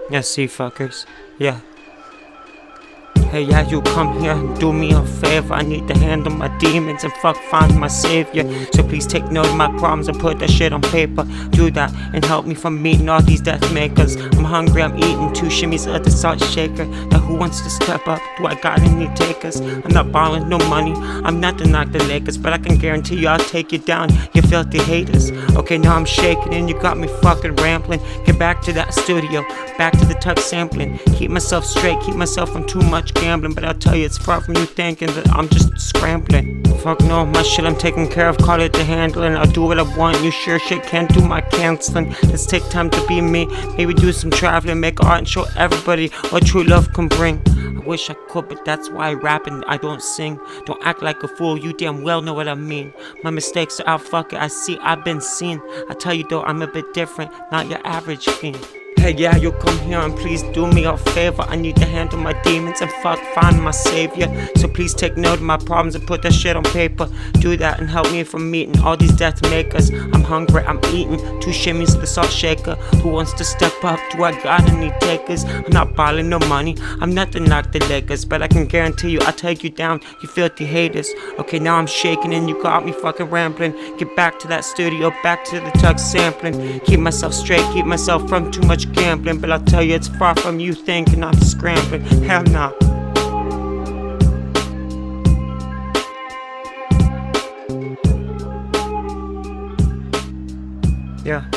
Yeah, see, fuckers. Yeah. Hey, yeah, you come here and do me a favor. I need to handle my demons and find my savior. So please take note of my problems and put that shit on paper. Do that and help me from meeting all these death makers. I'm hungry, I'm eating 2 shimmies of the salt shaker. Now who wants to step up? Do I got any takers? I'm not borrowing no money, I'm not to knock the Lakers, but I can guarantee you I'll take you down, you filthy haters. Okay, now I'm shaking and you got me fucking rambling. Get back to that studio, back to the tux sampling. Keep myself straight, keep myself from too much gambling, but I'll tell you it's far from you thinking that I'm just scrambling. Fuck no, my shit I'm taking care of, call it the handling. I'll do what I want, you sure shit can't do my canceling. Let's take time to be me, maybe do some traveling, make art and show everybody what true love can bring. I wish I could, but that's why I rap and I don't sing. Don't act like a fool, you damn well know what I mean. My mistakes are out, fuck it, I see, I've been seen. I tell you though, I'm a bit different, not your average fiend. Hey, yeah, you come here and please do me a favor. I need to handle my demons and find my savior. So please take note of my problems and put that shit on paper. Do that and help me from meeting all these death makers. I'm hungry, I'm eating 2 shimmies of the salt shaker. Who wants to step up? Do I got any takers? I'm not borrowing no money, I'm not to knock the Lakers, but I can guarantee you I'll take you down, you filthy haters. Okay, now I'm shaking and you got me fucking rambling. Get back to that studio, back to the tux sampling. Keep myself straight, keep myself from too much gambling, but I'll tell you it's far from you thinking I'm scrambling. Hell nah. Yeah.